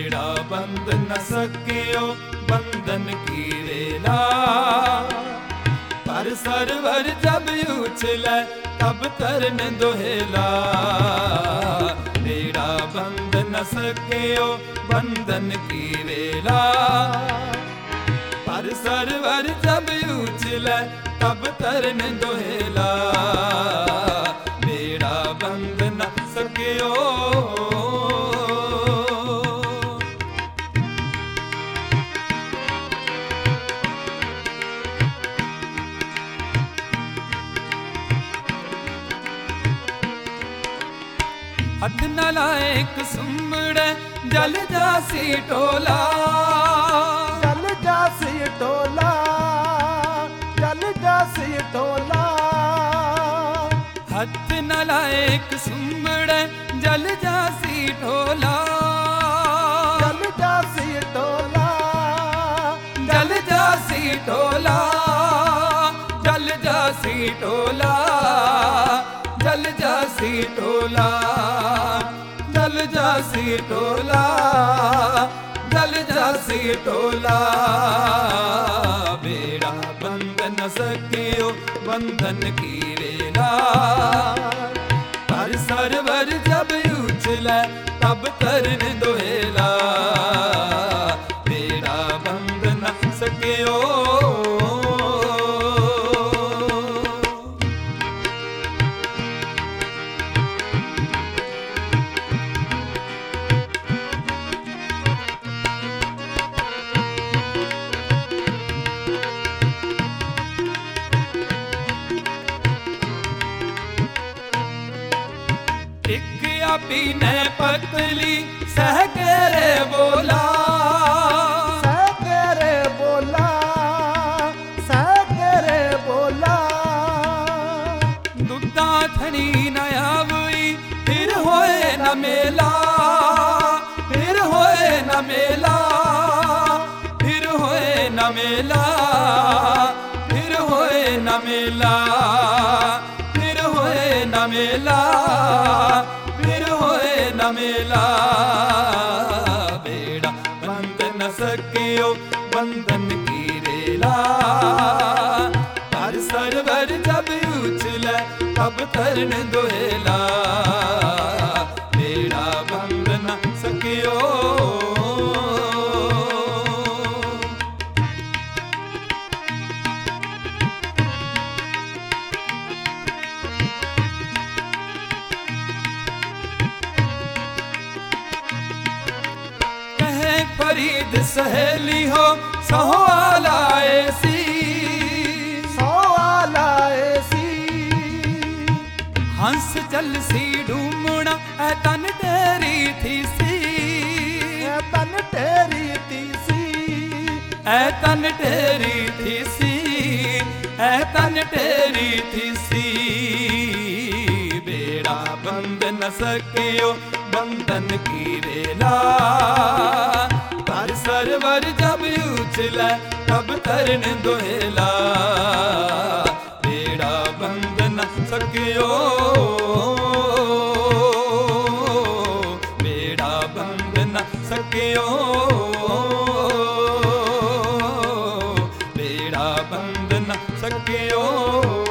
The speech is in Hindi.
बेड़ा बंद न सकियो बंधन की रेला। पर सरवर जब उछले तब तरन दोहेला। बेड़ा बंद न सकियो बंधन की रेला। पर सरवर जब उछले तब तरन दोहेला। बेड़ा बंद न सकियो। हथ न लाए कुसुमड़े जल जासी टोला। जल जासी टोला, जल जासी टोला। हथ न लाए कुसुमड़े जल जासी टोला। जल जासी टोला, जल जासी टोला। जल जासी टोला। जल जासी टोला। जल जासी टोला। जल जासी टोला। बेड़ा बंद न सकियो बंधन की रेला। पर सरवर जब उछले तब तरन दोहेला। बेड़ा बंद न सकियो। टिकिया पीने पतली सह के रे बोला। सह के रे बोला, सह के रे बोला। दुद्धा थनी नया हुई फिर होए न मेला। फिर होए न मेला। फिर होए न मेला। फिर होए न मेला। फिर होए न मेला। फिर होए न मेला। बेड़ा बंद न सकियो बंधन की रेला। पर सरवर जब उछले तब तरन दोहेला। बेड़ा बंद न सकियो। फरीद सहेली हो सवाल ऐसी। सवाल ऐसी। हंस चल सी ढूमना ऐ तन तेरी थी सी। ए तन तेरी थी सी। ऐ तन तेरी थी सी। ऐ तन तेरी थी सी। बेड़ा बंद न सकियो बंधन की रेला। पर सरवर जब उछले तब तरन दोहेला। बेड़ा बंद न सकियो। बेड़ा बंद न सकियो। बेड़ा बंद न सकियो।